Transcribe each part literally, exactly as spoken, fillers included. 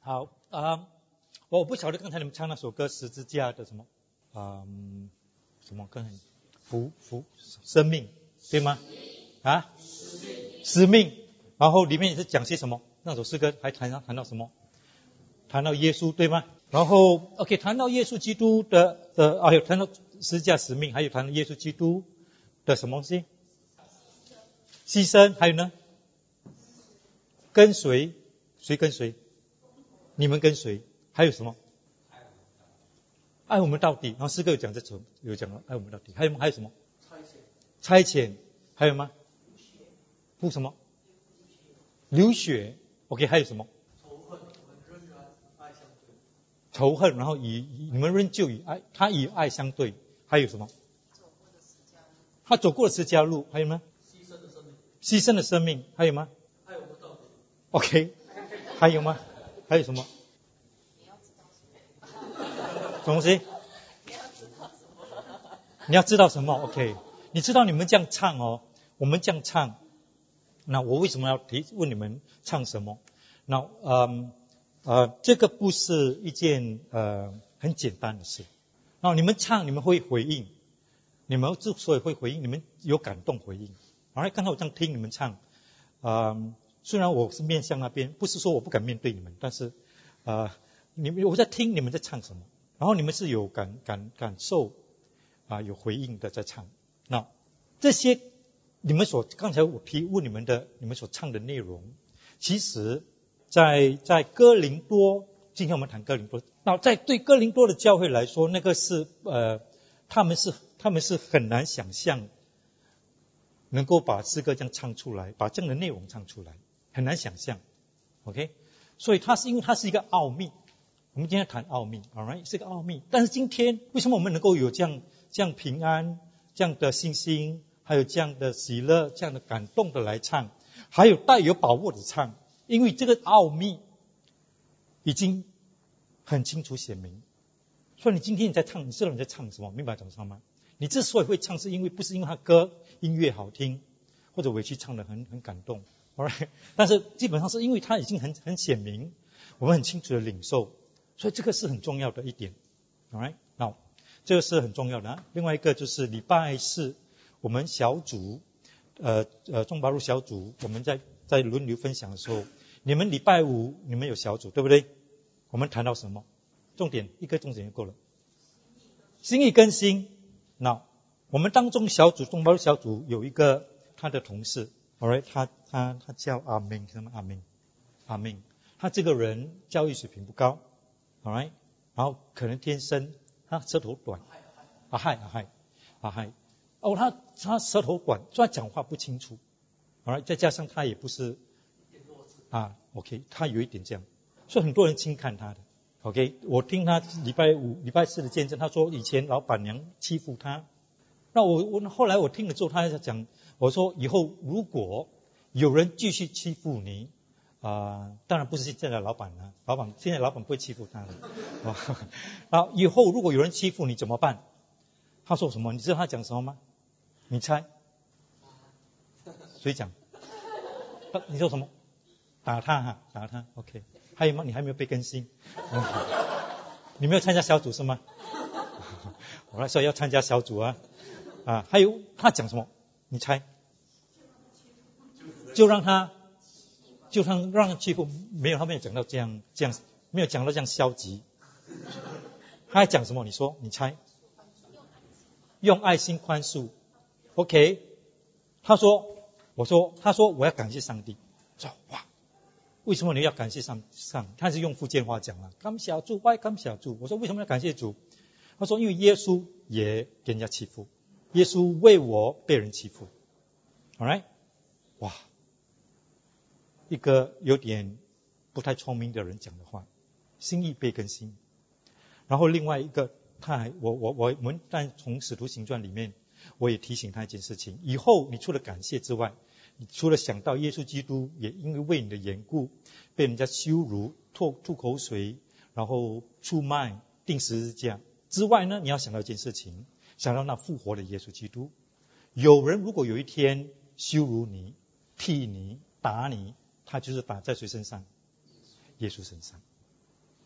好啊、呃，我不晓得刚才你们唱那首歌十字架的什么，嗯，什么刚才福福生命对吗？啊，使命。然后里面也是讲些什么？那首诗歌还谈到谈到什么？谈到耶稣对吗？然后 OK 谈到耶稣基督的的啊，有谈到十字架使命，还有谈到耶稣基督的什么东西？牺牲，还有呢？跟随，谁跟随？你们跟随，还有什么？爱我们到底。然后诗歌有讲这种，有讲了爱我们到底。还有还有什么？差遣，还有吗？不什么？流血。OK， 还有什么？仇恨，然后以你们仍旧以爱，他以爱相对。还有什么？他走过的十字架路，还有吗？牺牲的生命。牺牲的生命，还有吗？爱我们到底。OK， 还有吗？还有什么？什么东西？你要知道什么 ？OK， 你知道你们这样唱哦，我们这样唱，那我为什么要提问你们唱什么？那嗯呃，这个不是一件呃很简单的事。然后你们唱，你们会回应，你们之所以会回应，你们有感动回应。然后刚才我这样听你们唱，呃，虽然我是面向那边，不是说我不敢面对你们，但是呃，你们我在听你们在唱什么。然后你们是有感感感受啊、呃，有回应的在唱。那这些你们所刚才我提问你们的，你们所唱的内容，其实在在哥林多，今天我们谈哥林多。那在对哥林多的教会来说，那个是呃，他们是他们是很难想象能够把诗歌这样唱出来，把这样的内容唱出来，很难想象。OK， 所以它是因为它是一个奥秘。我们今天谈奥秘 ，alright， 是个奥秘。但是今天为什么我们能够有这样这样平安、这样的信心，还有这样的喜乐、这样的感动的来唱，还有带有把握的唱？因为这个奥秘已经很清楚显明。所以你今天你在唱，你知道你在唱什么？明白怎么唱吗？你之所以会唱，是因为不是因为他歌音乐好听，或者委屈唱得很很感动 ，alright。但是基本上是因为他已经很很显明，我们很清楚的领受。所以这个是很重要的一点 ，alright， 好，这个是很重要的、啊。另外一个就是礼拜四我们小组，呃呃中巴路小组，我们在在轮流分享的时候，你们礼拜五你们有小组对不对？我们谈到什么？重点一个重点就够了，心意更新。那我们当中小组中巴路小组有一个他的同事 ，alright， 他他他叫阿明，什么阿明？阿明，他这个人教育水平不高。alright， 然后可能天生他舌头短，啊嗨啊嗨啊嗨，哦他他舌头短，所以他讲话不清楚 ，alright， 再加上他也不是啊 ，OK， 他有一点这样，所以很多人轻看他的 ，OK， 我听他礼拜五、礼拜四的见证，他说以前老板娘欺负他，那我我后来我听了之后，他在讲，我说以后如果有人继续欺负你。啊、呃，当然不是现在的老板了，老板现在老板不会欺负他的。然后以后如果有人欺负你怎么办？他说什么？你知道他讲什么吗？你猜？谁讲？你说什么？打他哈，打他。OK， 还有吗？你还没有被更新？你没有参加小组是吗？我来说要参加小组啊啊！还有他讲什么？你猜？就让他。就让让欺负，没有他没有讲到这样这样，没有讲到这样消极。他还讲什么？你说，你猜？用爱心宽恕。OK， 他说，我说，他说我要感谢上帝。说哇，为什么你要感谢上上？他是用福建话讲了，感谢主，外感谢主。我说为什么要感谢主？他说因为耶稣也给人家欺负，耶稣为我被人欺负。Alright， 哇。一个有点不太聪明的人讲的话，心意被更新。然后另外一个，他还我我我们但从使徒行传里面，我也提醒他一件事情：以后你除了感谢之外，你除了想到耶稣基督也因为为你的缘故被人家羞辱、吐吐口水，然后出卖、钉十字架之外呢，你要想到一件事情，想到那复活的耶稣基督。有人如果有一天羞辱你、踢你、打你，他就是打在谁身上？耶稣身上。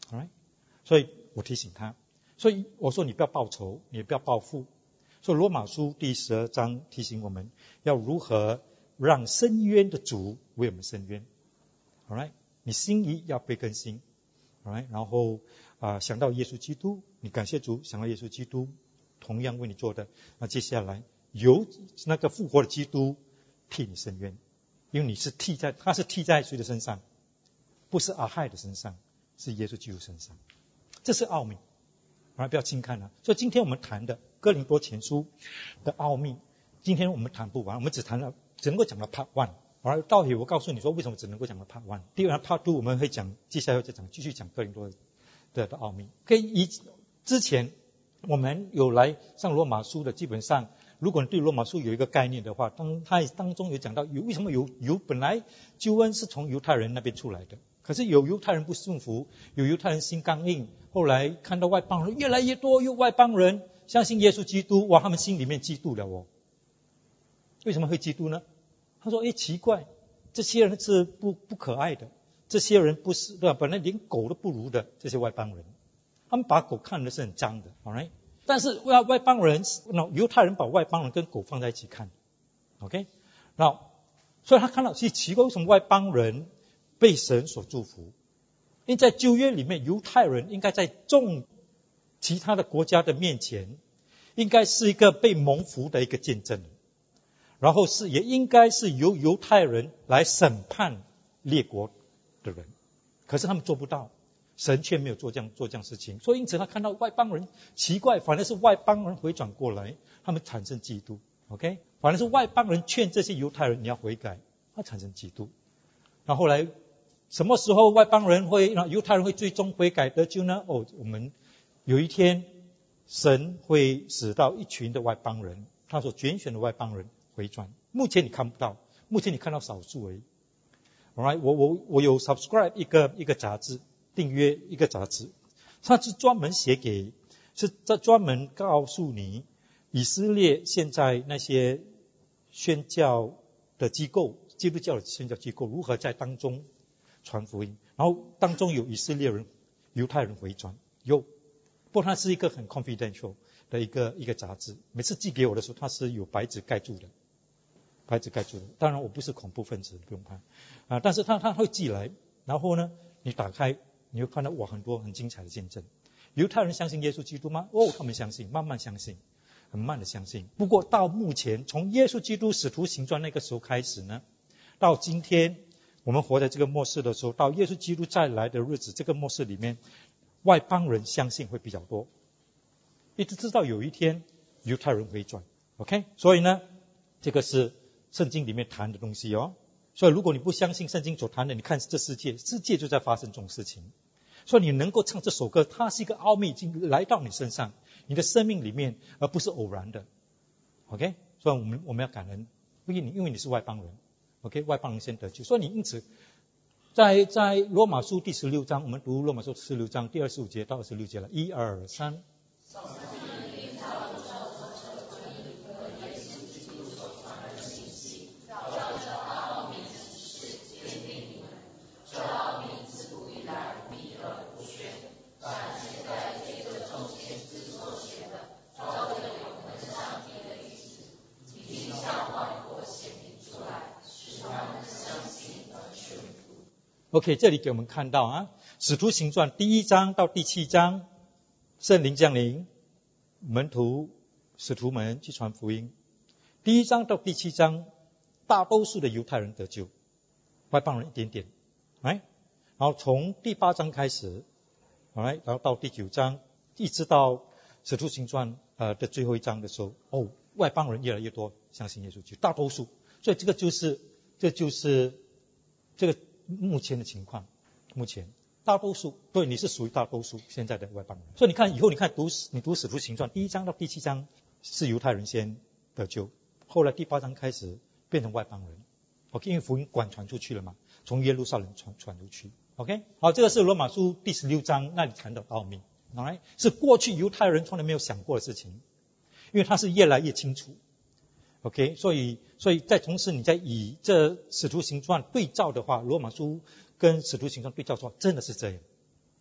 Alright? 所以我提醒他，所以我说你不要报仇，你也不要报复。所以罗马书第十二章提醒我们要如何让伸冤的主为我们伸冤。Alright? 你心意要被更新。Alright? 然后啊、呃，想到耶稣基督，你感谢主，想到耶稣基督同样为你做的，那接下来由那个复活的基督替你伸冤，因为你是替在他是替在谁的身上？不是阿害的身上，是耶稣基督身上。这是奥秘，啊，不要轻看了。所以今天我们谈的哥林多前书的奥秘，今天我们谈不完，我们只谈了，只能够讲到 part one。而到底我告诉你说，为什么只能够讲到 part one？ 第二 part two 我们会讲，接下来再讲，继续讲哥林多的的奥秘。可以以之前我们有来上罗马书的，基本上如果你对罗马书有一个概念的话，当它当中有讲到有为什么有有本来救恩是从犹太人那边出来的，可是有犹太人不顺服，有犹太人心刚硬，后来看到外邦人越来越多，有外邦人相信耶稣基督，哇，他们心里面嫉妒了哦。为什么会嫉妒呢？他说：“哎，奇怪，这些人是不不可爱的，这些人不是对吧？本来连狗都不如的这些外邦人，他们把狗看的是很脏的 ，alright？ 但是外外邦人，那犹太人把外邦人跟狗放在一起看 ，OK？ 那所以他看到是奇怪，为什么外邦人被神所祝福？因为在旧约里面，犹太人应该在众其他的国家的面前，应该是一个被蒙福的一个见证。”然后是也应该是由犹太人来审判列国的人，可是他们做不到，神却没有做这样做这样事情，所以因此他看到外邦人奇怪，反而是外邦人回转过来，他们产生嫉妒 ，OK？ 反而是外邦人劝这些犹太人你要悔改，他产生嫉妒。然后后来什么时候外邦人会犹太人会最终悔改得救呢？哦，我们有一天神会使到一群的外邦人，他所拣选的外邦人回转，目前你看不到，目前你看到少数而已。Alright， 我我我有 subscribe 一个一个杂志，订阅一个杂志，它是专门写给，是在专门告诉你以色列现在那些宣教的机构，基督教的宣教机构如何在当中传福音，然后当中有以色列人、犹太人回转，有，不过它是一个很 confidential 的一个一个杂志，每次寄给我的时候，它是有白纸盖住的。白纸盖住的，当然我不是恐怖分子，不用怕啊！但是他他会寄来，然后呢，你打开，你会看到哇，很多很精彩的见证。犹太人相信耶稣基督吗？哦，他们相信，慢慢相信，很慢的相信。不过到目前，从耶稣基督使徒行传那个时候开始呢，到今天我们活在这个末世的时候，到耶稣基督再来的日子，这个末世里面，外邦人相信会比较多，一直直到有一天犹太人回转 ，OK？ 所以呢，这个是圣经里面谈的东西哦，所以如果你不相信圣经所谈的，你看这世界，世界就在发生这种事情。所以你能够唱这首歌，它是一个奥秘，已经来到你身上，你的生命里面，而不是偶然的。OK， 所以我们我们要感恩，因为你因为你是外邦人 ，OK， 外邦人先得救，所以你因此在在罗马书第十六章，我们读罗马书十六章第二十五节到二十六节了，一二三。OK， 这里给我们看到啊，使徒行传第一章到第七章，圣灵降临，门徒使徒们去传福音。第一章到第七章，大多数的犹太人得救，外邦人一点点，哎，然后从第八章开始，哎，然后到第九章，一直到使徒行传呃的最后一章的时候，哦，外邦人越来越多相信耶稣基督，大多数，所以这个就是这就是这个。目前的情况，目前大多数对你是属于大多数现在的外邦人，所以你看以后你看读你读使徒行传第一章到第七章是犹太人先得救，后来第八章开始变成外邦人 ，OK， 因为福音广传出去了嘛，从耶路撒冷传传出去 ，OK， 好，这个是罗马书第十六章那里谈的奥秘，来是过去犹太人从来没有想过的事情，因为它是越来越清楚。OK， 所以，所以在同时你在以这使徒行传对照的话，罗马书跟使徒行传对照的话，真的是这样。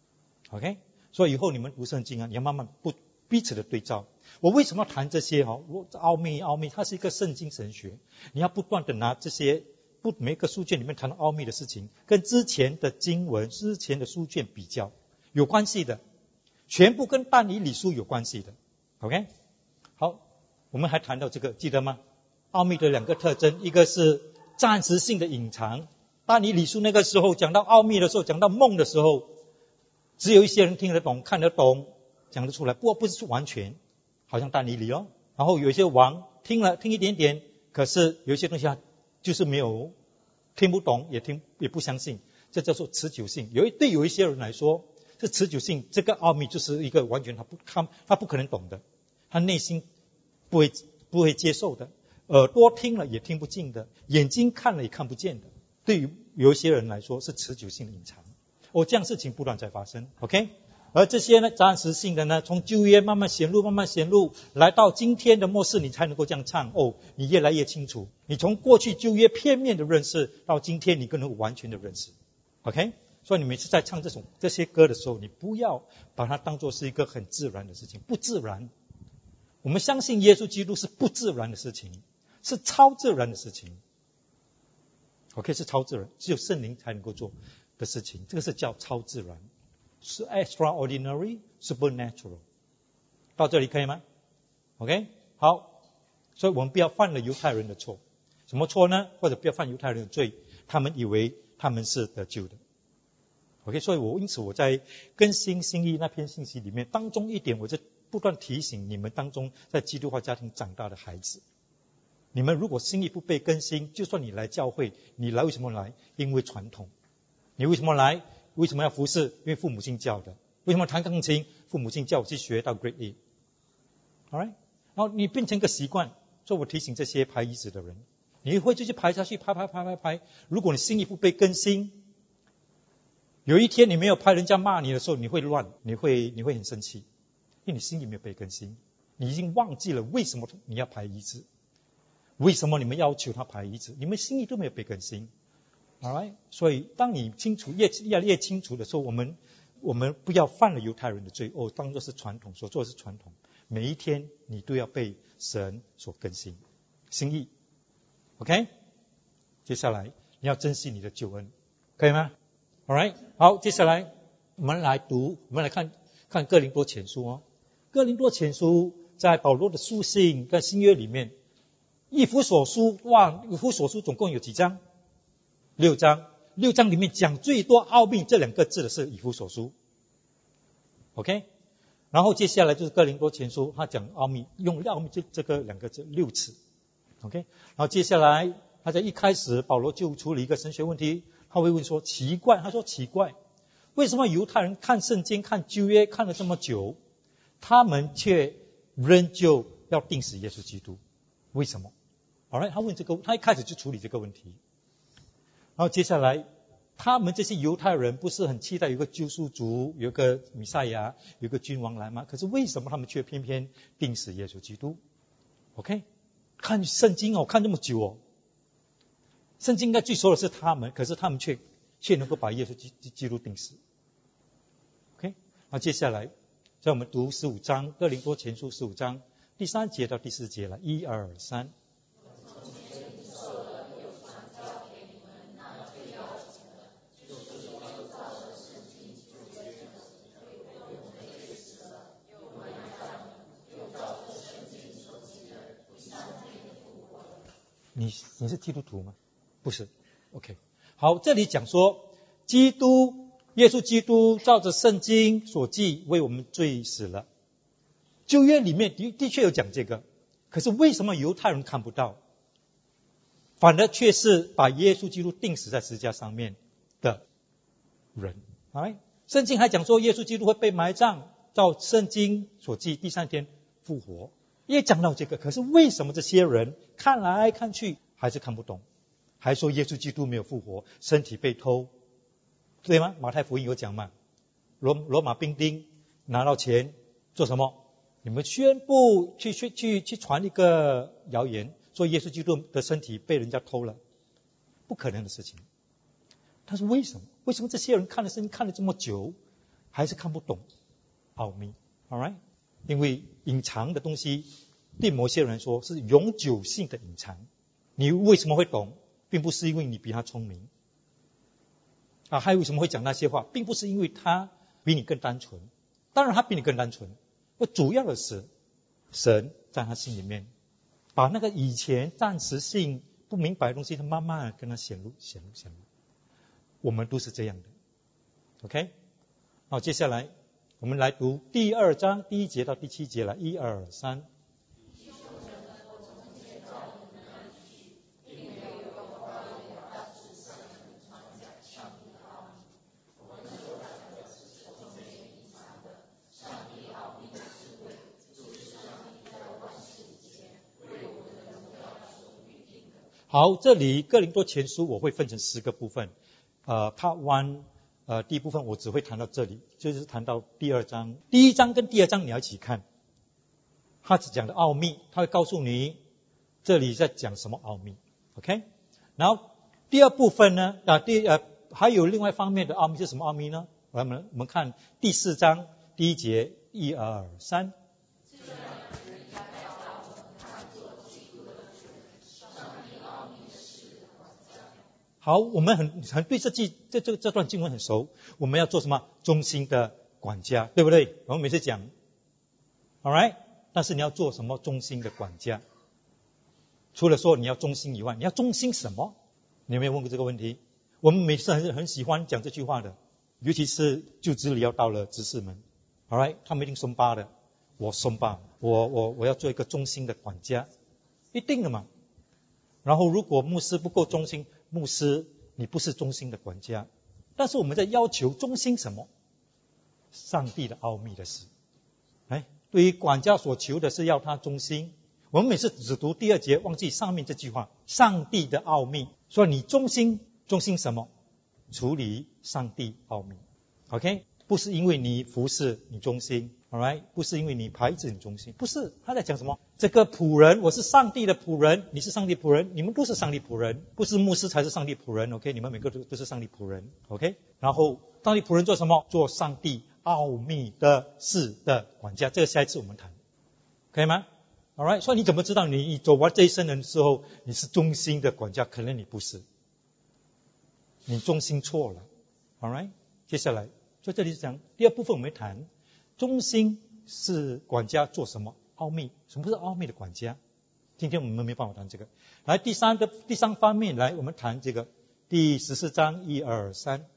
OK， 所以以后你们读圣经啊，你要慢慢不彼此的对照。我为什么要谈这些哈？我奥秘奥秘，它是一个圣经神学，你要不断的拿这些不每一个书卷里面谈到奥秘的事情，跟之前的经文、之前的书卷比较，有关系的，全部跟但以理书有关系的。OK， 好，我们还谈到这个，记得吗？奥秘的两个特征，一个是暂时性的隐藏。但以理书那个时候讲到奥秘的时候，讲到梦的时候，只有一些人听得懂、看得懂、讲得出来，不过不是完全，好像但以理哦。然后有一些王听了听一点点，可是有一些东西他就是没有听不懂，也听也不相信，这叫做持久性。有一对有一些人来说，这持久性这个奥秘就是一个完全他不他他不可能懂的，他内心不会不会接受的，耳朵听了也听不进的，眼睛看了也看不见的。对于有一些人来说是持久性的隐藏，哦，这样事情不断在发生 ，OK？ 而这些呢，暂时性的呢，从旧约慢慢显露，慢慢显露，来到今天的末世，你才能够这样唱，哦，你越来越清楚。你从过去旧约片面的认识，到今天你更能完全的认识 ，OK？ 所以你每次在唱这种这些歌的时候，你不要把它当作是一个很自然的事情，不自然。我们相信耶稣基督是不自然的事情，是超自然的事情。OK， 是超自然，只有圣灵才能够做的事情，这个是叫超自然，是 extraordinary supernatural。 到这里可以吗？ OK， 好，所以我们不要犯了犹太人的错。什么错呢？或者不要犯犹太人的罪，他们以为他们是得救的。 OK， 所以我因此我在更新心意那篇信息里面当中一点，我就不断提醒你们当中在基督化家庭长大的孩子，你们如果心意不被更新，就算你来教会，你来为什么来？因为传统。你为什么来？为什么要服侍？因为父母亲教的。为什么弹钢琴？父母亲叫我去学到 Grade A。 Alright， 然后你变成一个习惯。所以我提醒这些排椅子的人，你会继续排下去，排排排排排。如果你心意不被更新，有一天你没有排，人家骂你的时候，你会乱，你会你会很生气，因为你心意没有被更新，你已经忘记了为什么你要排椅子。为什么你们要求他排椅子？你们心意都没有被更新 ，alright？ 所以当你清楚越越来越清楚的时候，我们我们不要犯了犹太人的罪，哦，当作是传统，所做的是传统。每一天你都要被神所更新心意 ，OK？ 接下来你要珍惜你的救恩，可以吗 ？Alright， 好，接下来我们来读，我们来看看哥林多前书哦。哥林多前书在保罗的书信跟新约里面。以弗所书，哇，以弗所书总共有几章？六章。六章里面讲最多奥秘这两个字的是以弗所书 ，OK？ 然后接下来就是哥林多前书，他讲奥秘，用奥秘这这个两个字六次 ，OK？ 然后接下来他在一开始保罗就处理一个神学问题，他会问说奇怪，他说奇怪，为什么犹太人看圣经看旧约看了这么久，他们却仍旧要定死耶稣基督？为什么？ Alright， 他问这个，他一开始就处理这个问题。然后接下来，他们这些犹太人不是很期待有个救赎主，有个弥赛亚，有个君王来吗？可是为什么他们却偏偏定死耶稣基督 ？OK， 看圣经哦，看这么久哦，圣经应该最说的是他们，可是他们却却能够把耶稣基基督定死。OK， 那接下来，在我们读十五章，哥林多前书十五章第三节到第四节了，一二三。你你是基督徒吗？不是 ，OK。好，这里讲说，基督耶稣基督照着圣经所记，为我们罪死了。旧约里面的的确有讲这个，可是为什么犹太人看不到，反而却是把耶稣基督钉死在十字架上面的人？哎，圣经还讲说，耶稣基督会被埋葬，照圣经所记，第三天复活。也讲到这个，可是为什么这些人看来看去还是看不懂，还说耶稣基督没有复活，身体被偷，对吗？马太福音有讲嘛，罗罗马兵丁拿到钱做什么？你们宣布去去去去传一个谣言，说耶稣基督的身体被人家偷了，不可能的事情。但是为什么？为什么这些人看了圣经看了这么久， 还是看不懂奥秘 ，alright？ 因为隐藏的东西对某些人说是永久性的隐藏。你为什么会懂，并不是因为你比他聪明啊，还为什么会讲那些话，并不是因为他比你更单纯，当然他比你更单纯，主要的是神在他心里面把那个以前暂时性不明白的东西，他慢慢跟他显露显露显露。我们都是这样的 OK。 好，接下来我们来读第二章第一节到第七节了，一二三。好，这里哥林多前书我会分成十个部分，呃 Part One， 呃第一部分我只会谈到这里，就是谈到第二章。第一章跟第二章你要一起看，他只讲的奥秘，他会告诉你这里在讲什么奥秘 ，OK。然后第二部分呢，啊第呃还有另外一方面的奥秘是什么奥秘呢？我们我们看第四章第一节，一二三。好，我们很很对这句这这这段经文很熟。我们要做什么？忠心的管家，对不对？我们每次讲 ，alright。但是你要做什么忠心的管家？除了说你要忠心以外，你要忠心什么？你有没有问过这个问题？我们每次很很喜欢讲这句话的，尤其是就职里要到了执事们 ，alright， 他们一定松巴的。我松巴，我我我要做一个忠心的管家，一定的嘛。然后如果牧师不够忠心，牧师你不是忠心的管家。但是我们在要求忠心什么？上帝的奥秘的事。哎，对于管家所求的是要他忠心。我们每次只读第二节，忘记上面这句话，上帝的奥秘。所以你忠心，忠心什么？处理上帝奥秘 OK， 不是因为你服侍你忠心 alright， 不是因为你牌子你忠心，不是。他在讲什么？这个仆人，我是上帝的仆人，你是上帝仆人，你们都是上帝仆人，不是牧师才是上帝仆人 OK， 你们每个都都是上帝仆人 OK。 然后上帝仆人做什么？做上帝奥秘的事的管家，这个下一次我们谈，可以吗？ alright， 所以你怎么知道你走完这一生的时候你是忠心的管家？可能你不是，你忠心错了 alright。 接下来在这里讲第二部分，我们谈忠心是管家做什么？奥秘，什么是奥秘的管家？今天我们没办法谈这个。来，第三个第三方面，来我们谈这个第十四章一二三。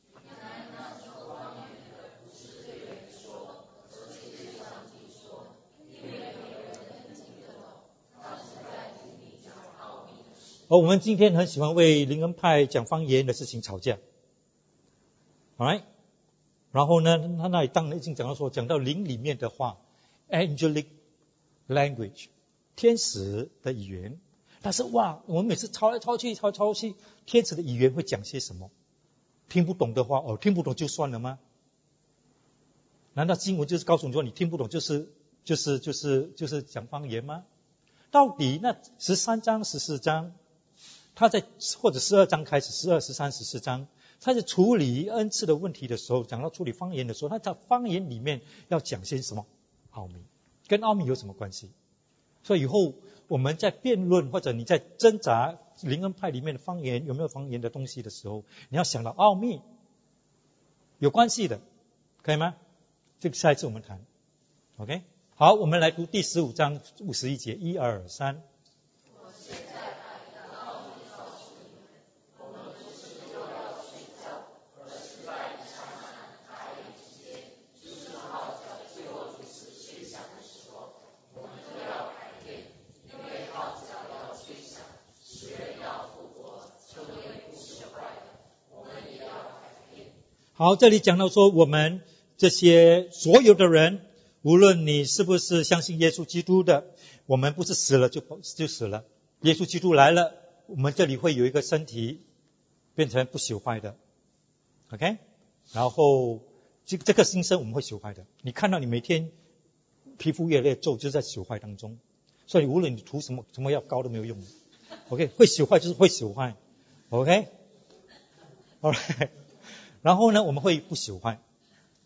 而我们今天很喜欢为灵恩派讲方言的事情吵架 ，alright。然后呢，他那里当然已经讲到说，讲到灵里面的话 ，angelic language， 天使的语言。但是哇，我们每次吵来吵去，吵来吵去，天使的语言会讲些什么？听不懂的话，哦，听不懂就算了吗？难道经文就是告诉你说，你听不懂就是就是就是就是讲方言吗？到底那十三章、十四章，他在或者十二章开始，十二、十三、十四章。他在处理恩赐的问题的时候，讲到处理方言的时候，他在方言里面要讲些什么奥秘，跟奥秘有什么关系？所以以后我们在辩论或者你在挣扎灵恩派里面的方言有没有方言的东西的时候，你要想到奥秘有关系的，可以吗？这个下一次我们谈 OK。 好，我们来读第十五章五十一节，一二三。好，这里讲到说，我们这些所有的人，无论你是不是相信耶稣基督的，我们不是死了就就死了。耶稣基督来了，我们这里会有一个身体变成不朽坏的 ，OK。然后这这个新生我们会朽坏的。你看到你每天皮肤越来越皱，就是在朽坏当中。所以无论你涂什么什么药膏都没有用 ，OK。会朽坏就是会朽坏 ，OK。Alright。然后呢，我们会不朽坏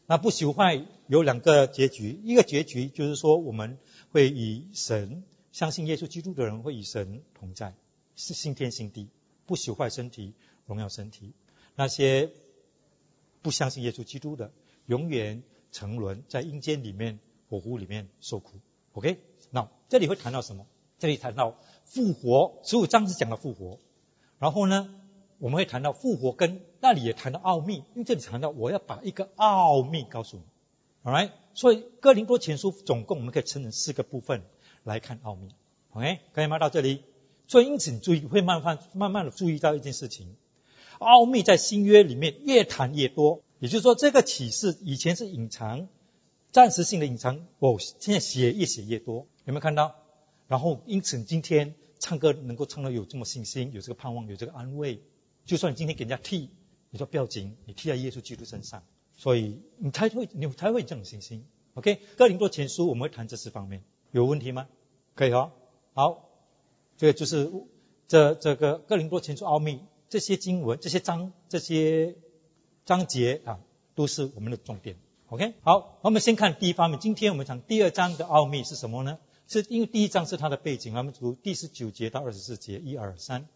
那不朽坏有两个结局，一个结局就是说我们会与神，相信耶稣基督的人会与神同在，是新天新地，不朽坏身体，荣耀身体。那些不相信耶稣基督的，永远沉沦在阴间里面，火湖里面受苦。 OK， 那这里会谈到什么？这里谈到复活，十五章是讲到复活，然后呢我们会谈到复活，跟那里也谈到奥秘，因为这里谈到我要把一个奥秘告诉你。 Alright， 所以哥林多前书总共我们可以分成四个部分来看奥秘。 OK， 可以吗？到这里，所以因此你注意，会慢慢慢慢的注意到一件事情，奥秘在新约里面越谈越多，也就是说这个启示以前是隐藏，暂时性的隐藏，哦，现在写越写越多，有没有看到？然后因此今天唱歌能够唱到有这么信心，有这个盼望，有这个安慰，就算你今天给人家踢，你说不要紧，你踢在耶稣基督身上，所以你才会你才会有这种信心。 OK， 哥林多前书我们会谈这四方面，有问题吗？可以哦。好，这个就是这这个哥林多前书奥秘，这些经文这些章这些章节啊都是我们的重点。 OK， 好，我们先看第一方面，今天我们讲第二章的奥秘是什么呢？是因为第一章是它的背景，我们读第十九节到二十四节，一二三。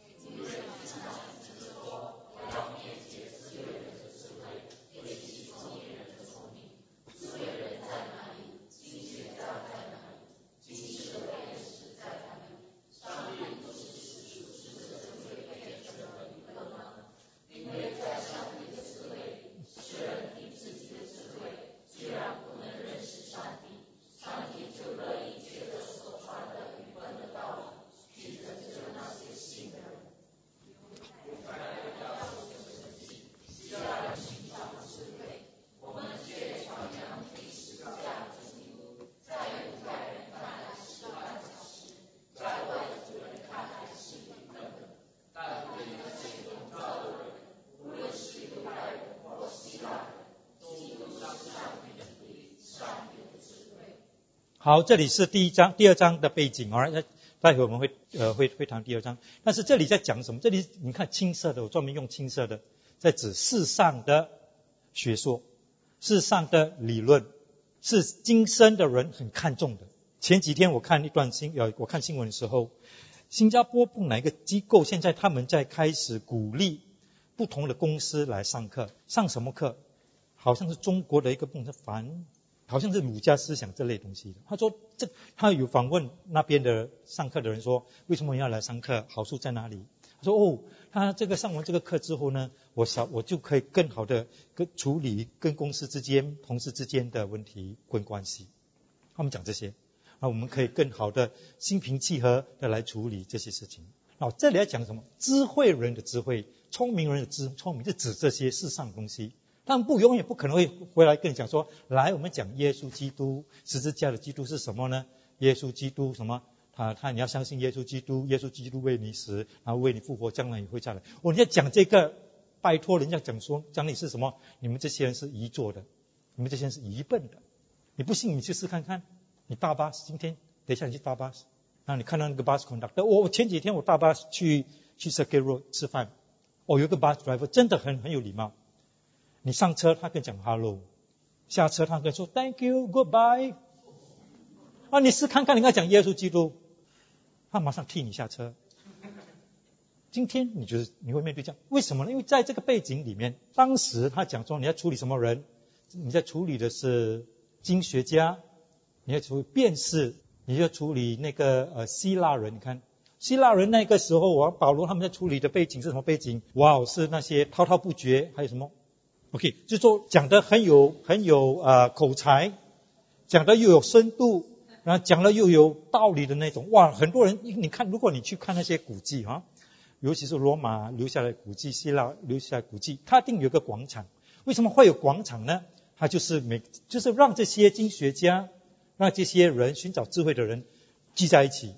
好，这里是第一章、第二章的背景。Alright， 待会我们会呃会会谈第二章。但是这里在讲什么？这里你看青色的，我专门用青色的，在指世上的学说、世上的理论，是今生的人很看重的。前几天我看一段新呃我看新闻的时候，新加坡不哪一个机构现在他们在开始鼓励不同的公司来上课，上什么课？好像是中国的一个不同的凡。好像是儒家思想这类东西的。他说这他有访问那边的上课的人说，为什么要来上课？好处在哪里？他说哦，他这个上完这个课之后呢，我少我就可以更好的跟处理跟公司之间、同事之间的问题跟关系。他们讲这些，那我们可以更好的心平气和的来处理这些事情。那这里要讲什么？智慧人的智慧，聪明人的智聪明，是指这些世上的东西。他们不永远不可能会回来跟你讲说，来我们讲耶稣基督，十字架的基督是什么呢？耶稣基督什么？他他你要相信耶稣基督，耶稣基督为你死，然后为你复活，将来也会再来。我、哦、你要讲这个，拜托人家讲说讲你是什么？你们这些人是愚拙的，你们这些人是愚笨的。你不信你去试看看，你大巴士今天等一下你去大巴士，然后你看到那个 bus conductor， 我前几天我大巴士去去 Circuit Road 吃饭，哦有一个 bus driver 真的很很有礼貌。你上车他跟讲 hello， 下车他跟说 thank you goodbye， 啊你试看看你跟他讲耶稣基督，他马上替你下车。今天你就是你会面对这样，为什么呢？因为在这个背景里面，当时他讲说你要处理什么人，你在处理的是经学家，你要处理辩士，你要处理那个呃希腊人。你看希腊人那个时候，我保罗他们在处理的背景是什么背景？哇，是那些滔滔不绝，还有什么 OK， 就说讲得很有很有呃口才，讲得又有深度，然后讲得又有道理的那种。哇，很多人你看，如果你去看那些古迹哈，尤其是罗马留下来的古迹、希腊留下来的古迹，它一定有个广场。为什么会有广场呢？它就是每就是让这些经学家，让这些人寻找智慧的人聚在一起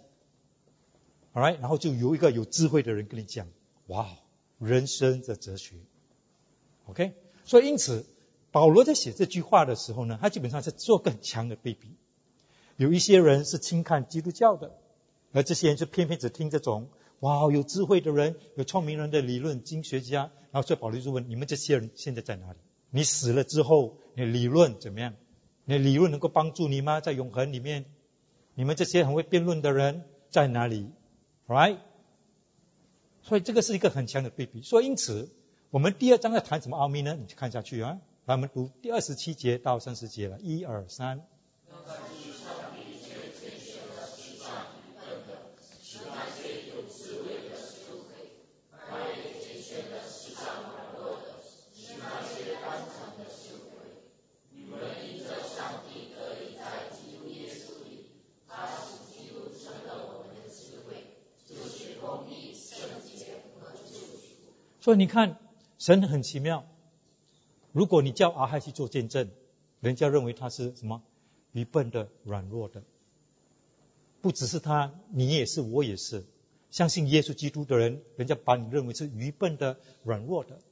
，alright， 然后就有一个有智慧的人跟你讲，哇，人生的哲学 ，OK。所以因此保罗在写这句话的时候呢，他基本上是做更强的对比。有一些人是轻看基督教的，而这些人就偏偏只听这种哇有智慧的人、有聪明人的理论经学家。然后所以保罗就问，你们这些人现在在哪里你死了之后，你的理论怎么样？你的理论能够帮助你吗？在永恒里面，你们这些很会辩论的人在哪里 ？Right？ 所以这个是一个很强的对比。所以因此，我们第二章在谈什么奥秘呢？你去看下去啊。来，我们读第二十七节到三十节了，一二三。所以你看，神很奇妙。如果你叫阿害去做见证，人家认为他是什么？愚笨的、软弱的。不只是他，你也是，我也是。相信耶稣基督的人，人家把你认为是愚笨的、软弱的。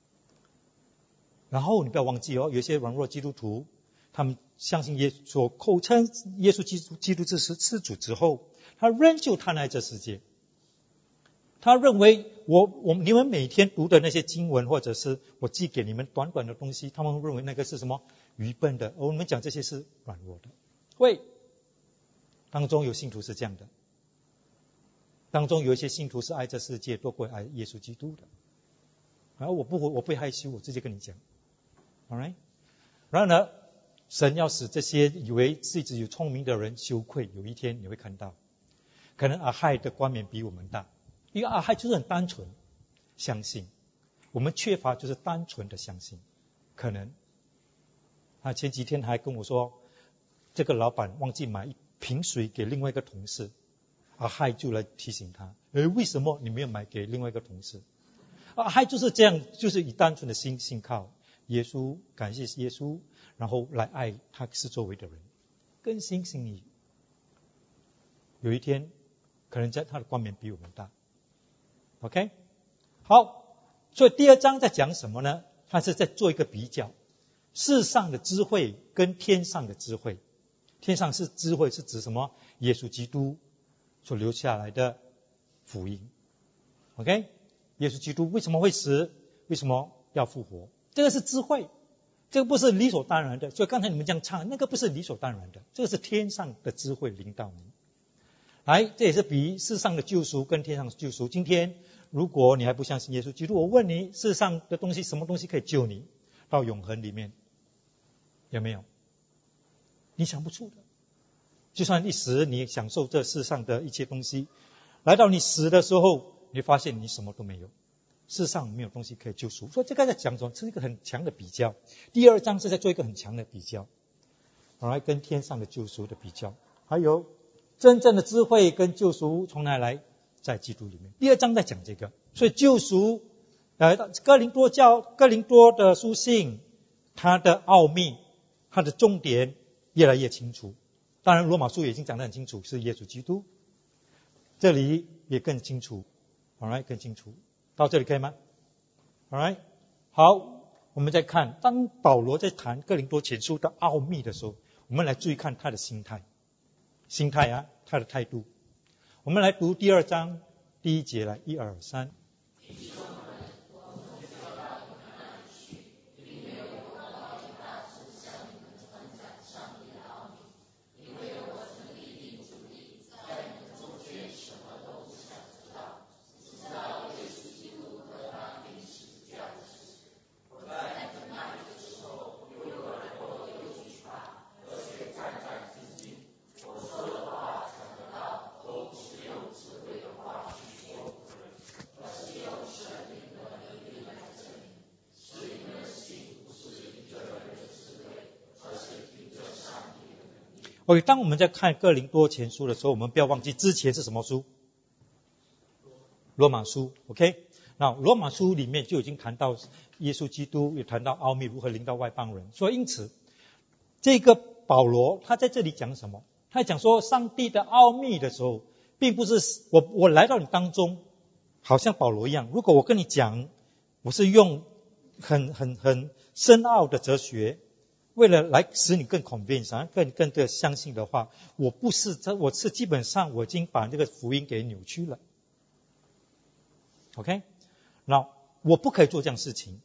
然后你不要忘记哦，有一些软弱基督徒，他们相信耶稣，所口称耶稣基督基督是是主之后，他仍旧贪爱这世界。他认为我我你们每天读的那些经文，或者是我寄给你们短短的东西，他们认为那个是什么？愚笨的。我们讲这些是软弱的。会当中有信徒是这样的，当中有一些信徒是爱这世界多过爱耶稣基督的。然后我不我不会害羞，我直接跟你讲 ，alright。然后呢，神要使这些以为自己有聪明的人羞愧，有一天你会看到，可能阿害的冠冕比我们大。因为阿害就是很单纯相信，我们缺乏就是单纯的相信。可能他前几天还跟我说，这个老板忘记买一瓶水给另外一个同事，阿害就来提醒他，诶，为什么你没有买给另外一个同事？阿害就是这样，就是以单纯的心信靠耶稣，感谢耶稣，然后来爱他是周围的人，更新心意。有一天可能在他的冠冕比我们大。OK， 好，所以第二章在讲什么呢？他是在做一个比较，世上的智慧跟天上的智慧。天上是智慧是指什么？耶稣基督所留下来的福音。OK， 耶稣基督为什么会死？为什么要复活？这个是智慧，这个不是理所当然的。所以刚才你们这样唱，那个不是理所当然的，这个是天上的智慧领导你。来，这也是比世上的救赎跟天上的救赎。今天如果你还不相信耶稣基督，我问你，世上的东西什么东西可以救你到永恒里面？有没有？你想不出的。就算一时你享受这世上的一切东西，来到你死的时候，你发现你什么都没有，世上没有东西可以救赎。所以这个在讲什么？是一个很强的比较。第二章是在做一个很强的比较，来跟天上的救赎的比较。还有真正的智慧跟救赎从哪来？在基督里面。第二章在讲这个，所以救赎，呃，哥林多教哥林多的书信，它的奥秘，它的重点越来越清楚。当然，罗马书已经讲得很清楚，是耶稣基督。这里也更清楚 ，alright， 更清楚。到这里可以吗 ？alright， 好，我们再看，当保罗在谈哥林多前书的奥秘的时候，我们来注意看他的心态。心态啊，他的态度。我们来读第二章第一节来，一二三。OK， 当我们在看哥林多前书的时候，我们不要忘记之前是什么书？罗马书 OK， 那罗马书里面就已经谈到耶稣基督，也谈到奥秘如何临到外邦人。所以因此这个保罗他在这里讲什么？他讲说上帝的奥秘的时候，并不是我我来到你当中，好像保罗一样，如果我跟你讲，我是用很很很深奥的哲学，为了来使你更 convince 更更的相信的话，我不是这我是基本上我已经把这个福音给扭曲了。OK， 那我不可以做这样事情。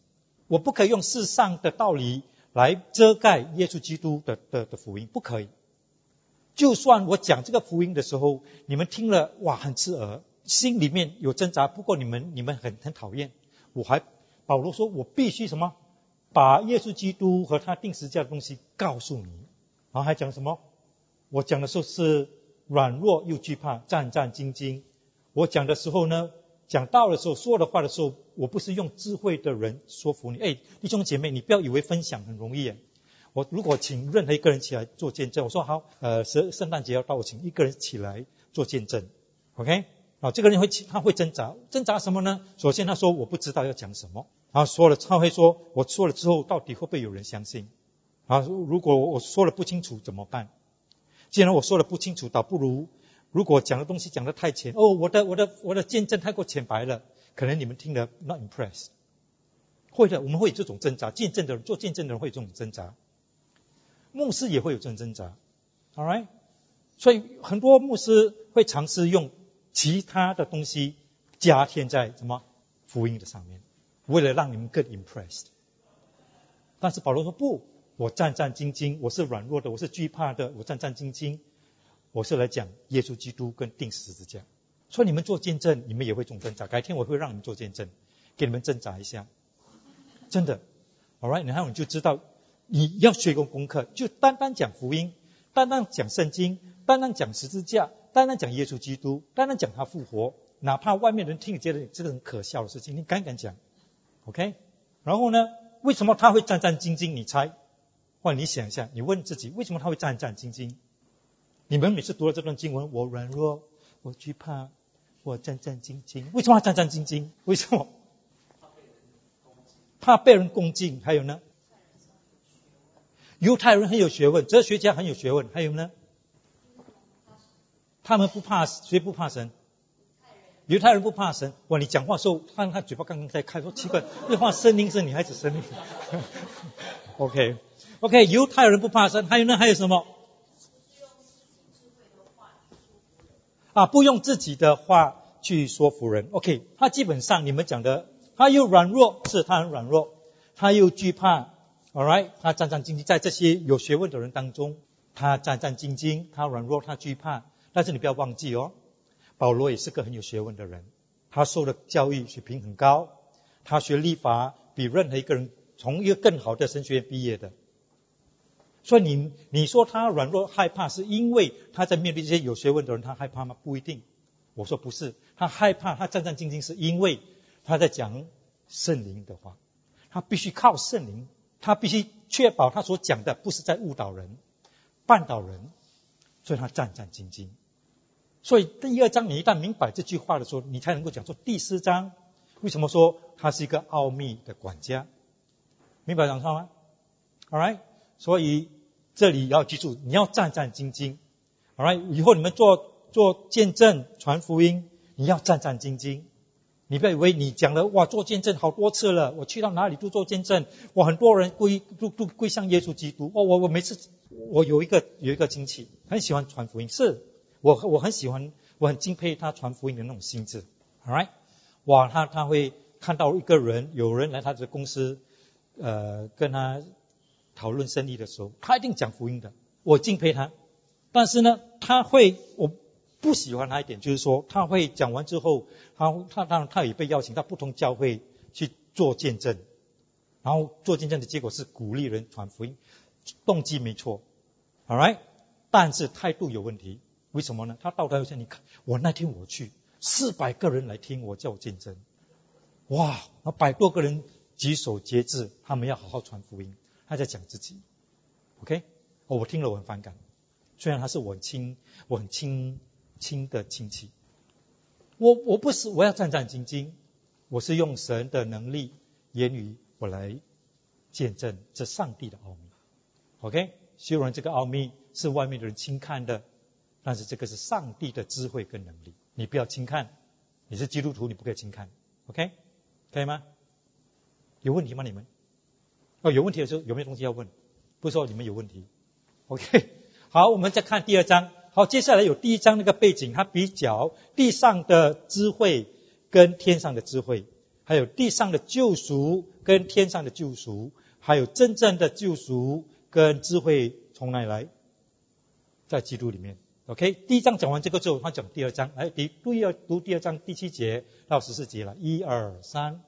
我不可以用世上的道理来遮盖耶稣基督的的的福音，不可以。就算我讲这个福音的时候，你们听了哇很刺耳，心里面有挣扎，不过你们你们很很讨厌，我还保罗说我必须什么，把耶稣基督和他定十字架的东西告诉你。然后还讲什么？我讲的时候是软弱又惧怕，战战兢兢。我讲的时候呢，讲道的时候，说的话的时候，我不是用智慧的人说服你。哎，弟兄姐妹，你不要以为分享很容易。我如果请任何一个人起来做见证，我说好，呃，圣圣诞节要到，我请一个人起来做见证 ，OK？ 啊，这个人会他会挣扎，挣扎什么呢？首先他说我不知道要讲什么，然后说了他会说我说了之后到底会不会有人相信？啊，如果我说了不清楚怎么办？既然我说了不清楚，倒不如如果讲的东西讲得太浅，哦，我的我的我的见证太过浅白了，可能你们听了 not impressed。会的，我们会有这种挣扎，见证的人做见证的人会有这种挣扎。牧师也会有这种挣扎 ，all right？ 所以很多牧师会尝试用其他的东西加添在什么福音的上面，为了让你们更 impressed。但是保罗说不，我战战兢兢，我是软弱的，我是惧怕的，我战战兢兢，我是来讲耶稣基督跟钉十字架。所以你们做见证，你们也会这种挣扎。改天我会让你们做见证，给你们挣扎一下，真的 ，all right？ 然后你就知道。你要学一个功课，就单单讲福音，单单讲圣经，单单讲十字架，单单讲耶稣基督，单单讲他复活，哪怕外面人听你觉得这个很可笑的事情，你敢敢讲 ，OK？ 然后呢，为什么他会战战兢兢？你猜？或者你想一下，你问自己，为什么他会战战兢兢？你们每次读了这段经文，我软弱，我惧怕，我战战兢兢，为什么他战战兢兢？为什么？怕被人攻击，还有呢？犹太人很有学问，哲学家很有学问，还有呢？他们不怕，谁不怕神？犹太人不怕神。哇，你讲话的时候，看他嘴巴刚刚在开，说奇怪，这话声音是女孩子声音。OK OK， 犹太人不怕神，还有呢？还有什么？啊，不用自己的话去说服人。OK， 他基本上你们讲的，他又软弱，是他很软弱，他又惧怕。All right， 他战战兢兢，在这些有学问的人当中，他战战兢兢，他软弱，他惧怕。但是你不要忘记哦，保罗也是个很有学问的人，他受的教育水平很高，他学律法比任何一个人从一个更好的神学院毕业的。所以你你说他软弱害怕，是因为他在面对这些有学问的人，他害怕吗？不一定。我说不是，他害怕，他战战兢兢，是因为他在讲圣灵的话，他必须靠圣灵。他必须确保他所讲的不是在误导人、绊倒人，所以他战战兢兢。所以第二章你一旦明白这句话的时候，你才能够讲说第四章为什么说他是一个奥秘的管家，明白讲错吗 ？All right， 所以这里要记住，你要战战兢兢。All right， 以后你们做做见证、传福音，你要战战兢兢。你不要以为你讲了哇做见证好多次了，我去到哪里都做见证，我很多人归都都归向耶稣基督。哦，我我每次我有一个有一个亲戚很喜欢传福音，是我我很喜欢，我很敬佩他传福音的那种心智。All right， 哇，他他会看到一个人，有人来他的公司，呃，跟他讨论生意的时候，他一定讲福音的，我敬佩他。但是呢，他会我。不喜欢他一点，就是说他会讲完之后，他他当然他也被邀请到不同教会去做见证，然后做见证的结果是鼓励人传福音，动机没错 ，all right， 但是态度有问题。为什么呢？他到台上，你看我那天我去，四百个人来听我叫我见证，哇，那百多个人举手节制，他们要好好传福音，他在讲自己 ，OK， 哦，我听了我很反感，虽然他是我很亲，我很亲。亲的亲戚，我我不是我要战战兢兢，我是用神的能力言语我来见证这上帝的奥秘 OK， 虽然这个奥秘是外面的人轻看的，但是这个是上帝的智慧跟能力，你不要轻看，你是基督徒你不可以轻看 OK， 可以吗？有问题吗你们？哦，有问题的时候有没有东西要问？不是说你们有问题 OK， 好，我们再看第二章。好，接下来有第一章那个背景，它比较地上的智慧跟天上的智慧。 还有地上的救赎跟天上的救赎，还有真正的救赎跟智慧从哪里来？在基督里面。OK， 第一章讲完这个之后，他讲第二章，来，读第二读第二章第七节到十四节了，一二三。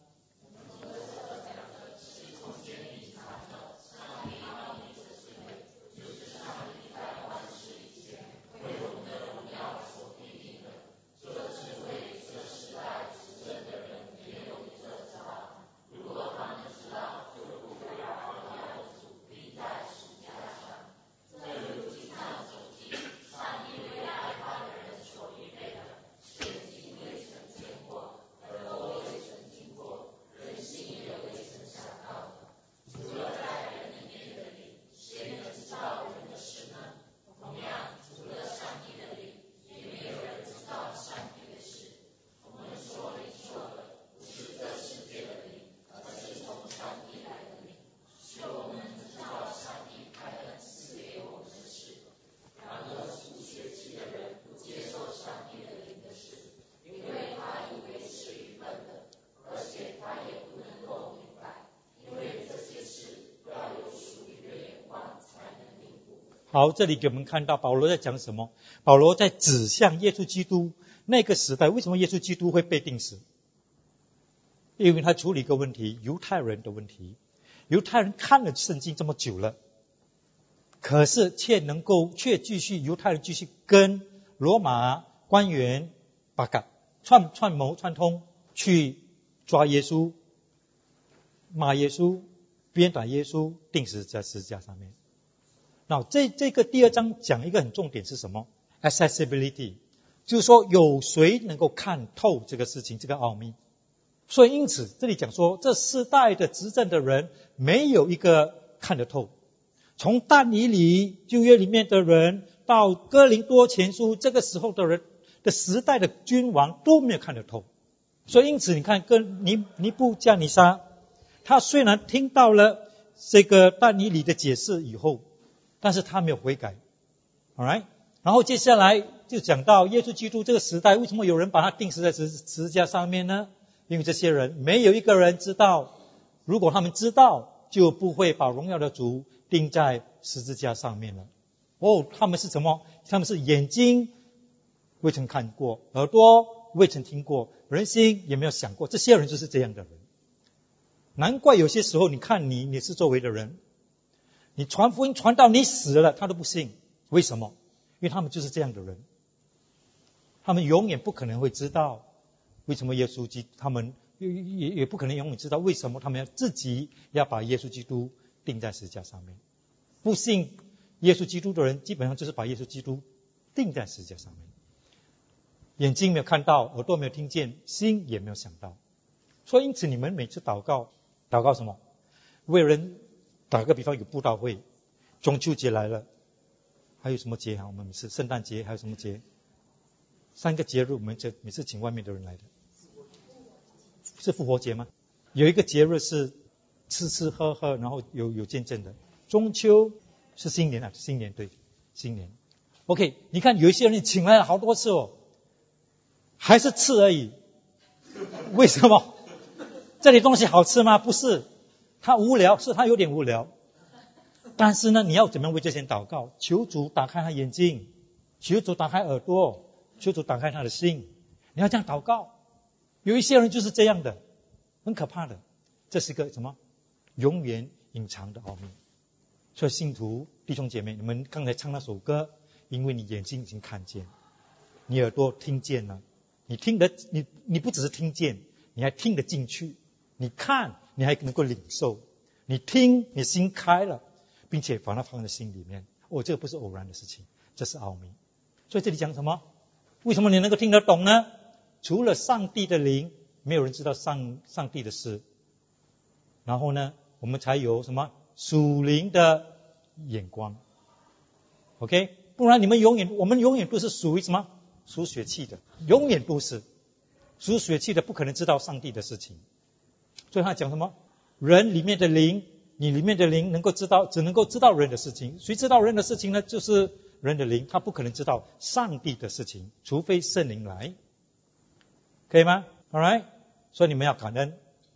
好，这里给我们看到保罗在讲什么？保罗在指向耶稣基督那个时代，为什么耶稣基督会被钉死？因为他处理一个问题，犹太人的问题。犹太人看了圣经这么久了，可是却能够却继续犹太人继续跟罗马官员把嘎串串谋串通去抓耶稣、骂耶稣、鞭打耶稣，钉死在十字架上面。那这这个第二章讲一个很重点是什么 ？accessibility， 就是说有谁能够看透这个事情，这个奥秘。所以因此这里讲说，这世代的执政的人没有一个看得透。从但以理旧约里面的人到哥林多前书这个时候的人的时代的君王都没有看得透。所以因此你看跟尼尼布加尼撒，他虽然听到了这个但以理的解释以后，但是他没有悔改 ，alright。然后接下来就讲到耶稣基督这个时代，为什么有人把他钉死在十十字架上面呢？因为这些人没有一个人知道，如果他们知道，就不会把荣耀的主钉在十字架上面了。哦，他们是什么？他们是眼睛未曾看过，耳朵未曾听过，人心也没有想过。这些人就是这样的人。难怪有些时候你看你你是周围的人，你传福音传到你死了，他都不信。为什么？因为他们就是这样的人。他们永远不可能会知道为什么耶稣基督，他们也也也不可能永远知道为什么他们要自己要把耶稣基督钉在十字架上面。不信耶稣基督的人，基本上就是把耶稣基督钉在十字架上面。眼睛没有看到，耳朵没有听见，心也没有想到。所以因此你们每次祷告，祷告什么？为人，打个比方，有布道会，中秋节来了，还有什么节啊？我们每次圣诞节还有什么节？三个节日我们就每次请外面的人来的。是复活节吗？有一个节日是吃吃喝喝，然后有有见证的。中秋是新年啊，新年对，新年。OK， 你看有一些人请来了好多次哦，还是吃而已。为什么？这里东西好吃吗？不是，他无聊，是他有点无聊。但是呢，你要怎么样为这些人祷告？求主打开他眼睛，求主打开耳朵，求主打开他的心。你要这样祷告。有一些人就是这样的，很可怕的。这是一个什么？永远隐藏的奥秘。所以信徒弟兄姐妹，你们刚才唱那首歌，因为你眼睛已经看见，你耳朵听见了，你听得你你不只是听见，你还听得进去，你看你还能够领受，你听你心开了，并且把它放在心里面。哦，这个不是偶然的事情，这是奥秘。所以这里讲什么？为什么你能够听得懂呢？除了上帝的灵，没有人知道上上帝的事。然后呢，我们才有什么属灵的眼光。OK， 不然你们永远，我们永远都是属于什么？属血气的，永远都是属血气的，不可能知道上帝的事情。所以他讲什么？人里面的灵，你里面的灵能够知道，只能够知道人的事情。谁知道人的事情呢？就是人的灵，他不可能知道上帝的事情，除非圣灵来。可以吗 ？Alright， 所以你们要感恩，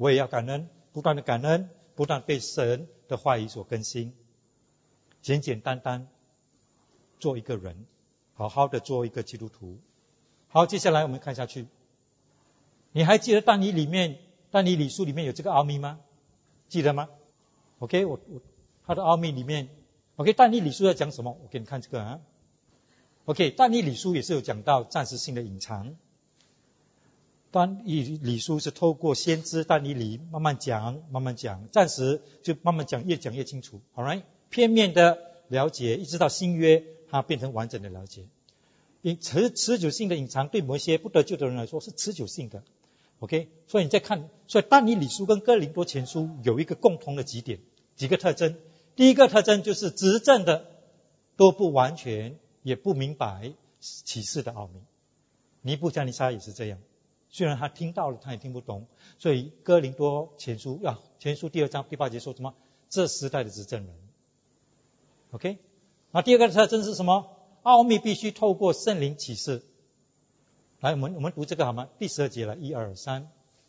我也要感恩，不断的感恩，不断被神的话语所更新，简简单单做一个人，好好的做一个基督徒。好，接下来我们看下去。你还记得但以理里面但以理书里面有这个奥秘吗？记得吗？ OK， 我我它的奥秘里面 OK， 但以理书要讲什么？我给你看这个啊。OK， 但以理书也是有讲到暂时性的隐藏。但以理书是透过先知但以理慢慢讲慢慢讲，暂时就慢慢讲，越讲越清楚。 Alright， 片面的了解一直到新约它变成完整的了解。持持久性的隐藏对某些不得救的人来说是持久性的。 OK， 所以你再看，所以但以理书跟哥林多前书有一个共同的几点，几个特征。第一个特征就是执政的都不完全也不明白启示的奥秘。尼布加尼撒也是这样，虽然他听到了他也听不懂。所以哥林多前书啊，前书第二章第八节说什么？这时代的执政人。 OK， 那第二个特征是什么？奥秘必须透过圣灵启示。来，我们我们读这个好吗？第十二节来，一二三。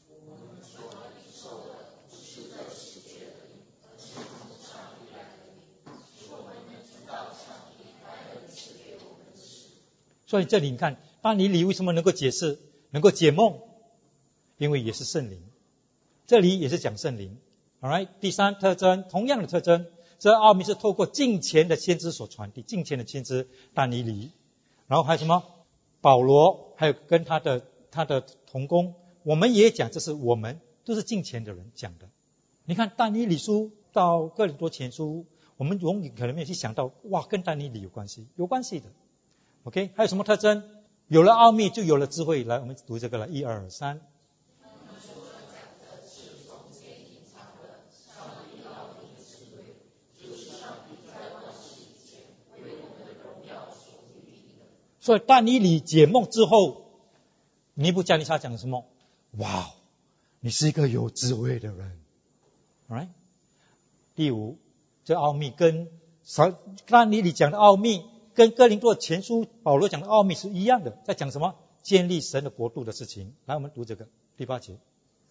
所以这里你看，但以理为什么能够解释，能够解梦？因为也是圣灵，这里也是讲圣灵。 Alright， 第三特征，同样的特征，这奥秘是透过近前的先知所传递，近前的先知但以理，然后还有什么？保罗，还有跟他的他的同工，我们也讲，这是我们都是近前的人讲的。你看但以理书到哥林多前书，我们永远可能没有去想到，哇，跟但以理有关系，有关系的。 OK， 还有什么特征？有了奥秘就有了智慧。来，我们读这个了，一二三。所以但以理解梦之后，尼布加尼撒讲什么？哇，你是一个有智慧的人。 Alright， 第五，这奥秘跟但以理讲的奥秘跟哥林多前书保罗讲的奥秘是一样的，在讲什么？建立神的国度的事情。来，我们读这个第八节。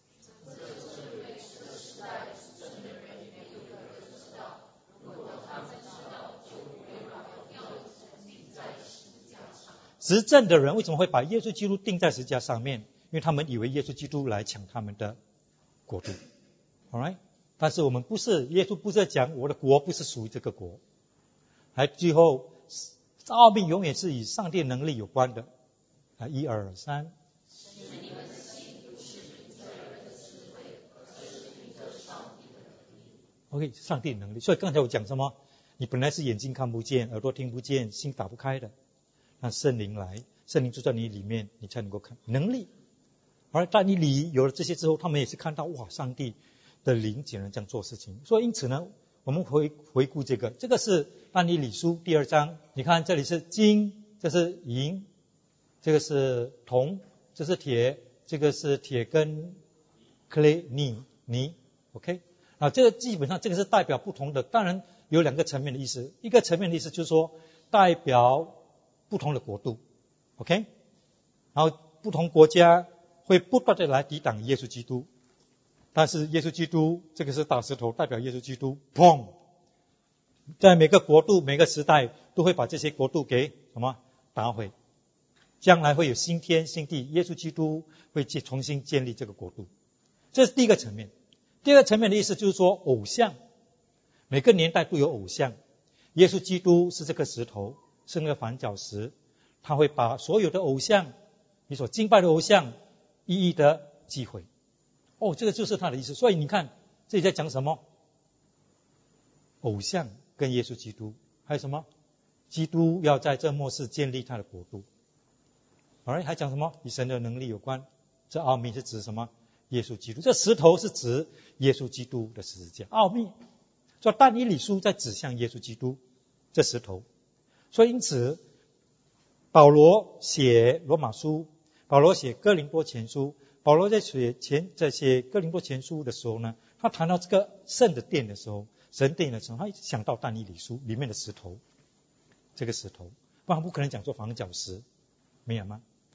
执政的人为什么会把耶稣基督钉在十字架上面？因为他们以为耶稣基督来抢他们的国度。 Alright， 但是我们不是，耶稣不是在讲我的国不是属于这个国。来，最后奥秘永远是与上帝能力有关的。来，一二三。OK， 上帝能力。所以刚才我讲什么？你本来是眼睛看不见，耳朵听不见，心打不开的，让圣灵来，圣灵住在你里面，你才能够看能力。而但以理有了这些之后，他们也是看到，哇，上帝的灵竟然这样做事情。所以因此呢，我们回回顾这个，这个是但以理书第二章。你看这里是金，这是银，这个是铜，这是铁，这个是铁跟 clay 泥泥 OK， 啊，这个基本上这个是代表不同的，当然有两个层面的意思。一个层面的意思就是说代表不同的国度 OK， 然后不同国家会不断的来抵挡耶稣基督，但是耶稣基督这个是大石头，代表耶稣基督，砰，在每个国度每个时代都会把这些国度给什么打毁，将来会有新天新地，耶稣基督会重新建立这个国度。这是第一个层面。第二个层面的意思就是说偶像，每个年代都有偶像，耶稣基督是这个石头，是那个反角石，他会把所有的偶像，你所敬拜的偶像一一的击毁。哦，这个就是他的意思。所以你看这里在讲什么？偶像跟耶稣基督，还有什么？基督要在这末世建立他的国度。而还讲什么？与神的能力有关。这奥秘是指什么？耶稣基督。这石头是指耶稣基督的十字架。奥秘，所以但以理书在指向耶稣基督这石头。所以因此保罗写罗马书，保罗写哥林多前书，保罗在写前在写哥林多前书的时候呢，他谈到这个圣的殿的时候，神殿的时候，他想到但以理书里面的石头，这个石头，不然不可能讲做房角石，没有吗？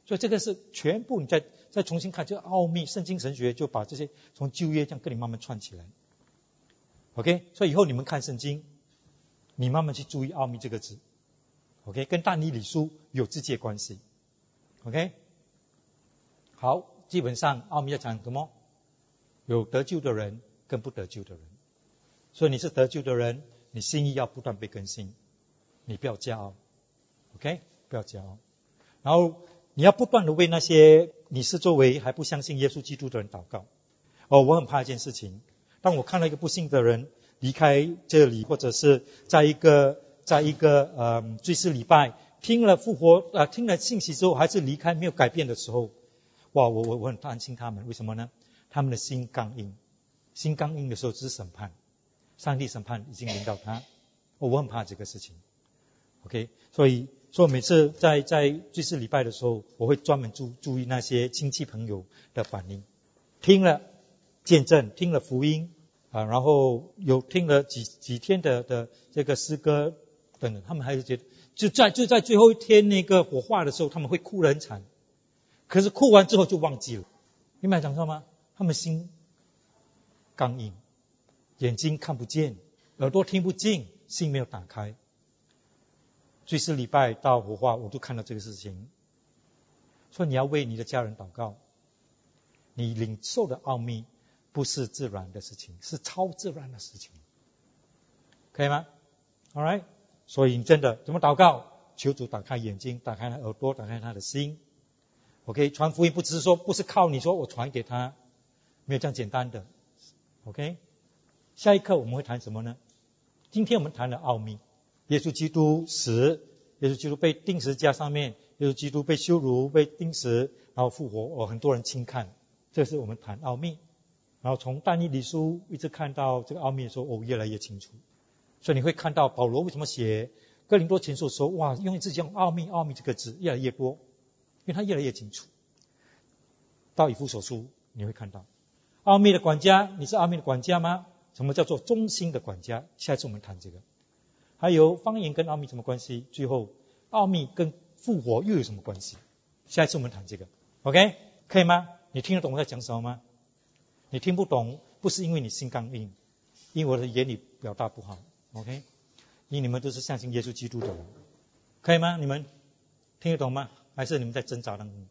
所以这个是全部你再再重新看这个奥秘，圣经神学就把这些从旧约这样跟你慢慢串起来。OK， 所以以后你们看圣经，你慢慢去注意奥秘这个字。OK， 跟但以理书有直接关系。OK， 好，基本上奥秘要讲什么？有得救的人跟不得救的人。所以你是得救的人，你心意要不断被更新，你不要骄傲。OK， 不要骄傲。然后你要不断的为那些你是周围还不相信耶稣基督的人祷告。哦，我很怕一件事情，当我看到一个不信的人离开这里，或者是在一个在一个呃追思礼拜听了复活呃听了信息之后还是离开没有改变的时候，哇，我我我很担心他们。为什么呢？他们的心刚硬，心刚硬的时候只是审判，上帝审判已经临到他。哦，我很怕这个事情。OK， 所以所以每次在在追思礼拜的时候，我会专门注注意那些亲戚朋友的反应，听了见证，听了福音啊，然后有听了几几天的的这个诗歌等等，他们还是觉得就在就在最后一天那个火化的时候，他们会哭得很惨，可是哭完之后就忘记了。明白讲什么吗？他们心刚硬，眼睛看不见，耳朵听不进，心没有打开。追思礼拜到火化，我都看到这个事情。所以你要为你的家人祷告。你领受的奥秘不是自然的事情，是超自然的事情，可以吗 ？All right， 所以你真的怎么祷告？求主打开眼睛，打开他耳朵，打开他的心。OK， 传福音不只是说不是靠你说我传给他，没有这样简单的。OK， 下一课我们会谈什么呢？今天我们谈了奥秘。耶稣基督死，耶稣基督被钉十字架上面，耶稣基督被羞辱，被钉死，然后复活，哦，很多人轻看，这是我们谈奥秘。然后从但以理书一直看到这个奥秘的时候，哦，越来越清楚。所以你会看到保罗为什么写哥林多前书的时候，哇，用一直用奥秘奥秘这个字越来越多，因为他越来越清楚。到以弗所书你会看到奥秘的管家，你是奥秘的管家吗？什么叫做忠心的管家？下一次我们谈这个。还有方言跟奥秘什么关系？最后奥秘跟复活又有什么关系？下一次我们谈这个 OK 可以吗？你听得懂我在讲什么吗？你听不懂不是因为你心刚硬，因为我的言语表达不好 OK， 因为你们都是相信耶稣基督的人，可以吗？你们听得懂吗？还是你们在挣扎当中？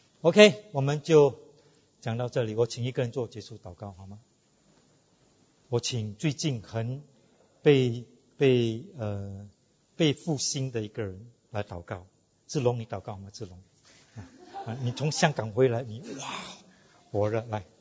OK， 我们就讲到这里。我请一个人做结束祷告好吗？我请最近很被被呃被复兴的一个人来祷告。志龙，你祷告吗？志龙，啊，你从香港回来，你哇，活着来。